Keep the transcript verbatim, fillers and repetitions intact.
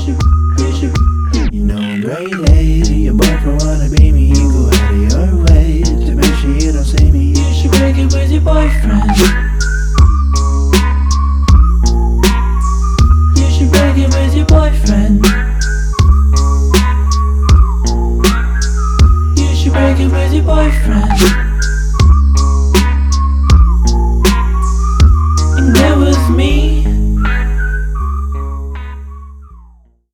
You know I'm great lady. Your boyfriend wanna be me. You go out of your way to make sure you don't see me. You should break it with your boyfriend.